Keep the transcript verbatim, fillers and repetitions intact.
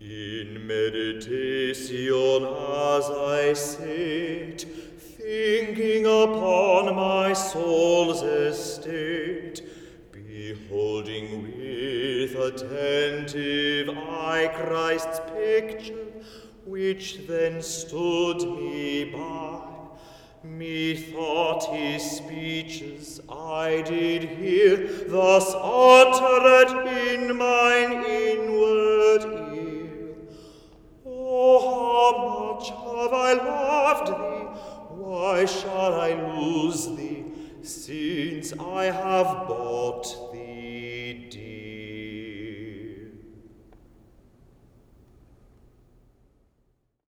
In meditation as I sit, thinking upon my soul's estate, beholding with attentive eye Christ's picture, which then stood me by, methought his speeches I did hear, thus uttered in mine inward ear. Oh, how much have I loved thee, why shall I lose thee, since I have bought thee?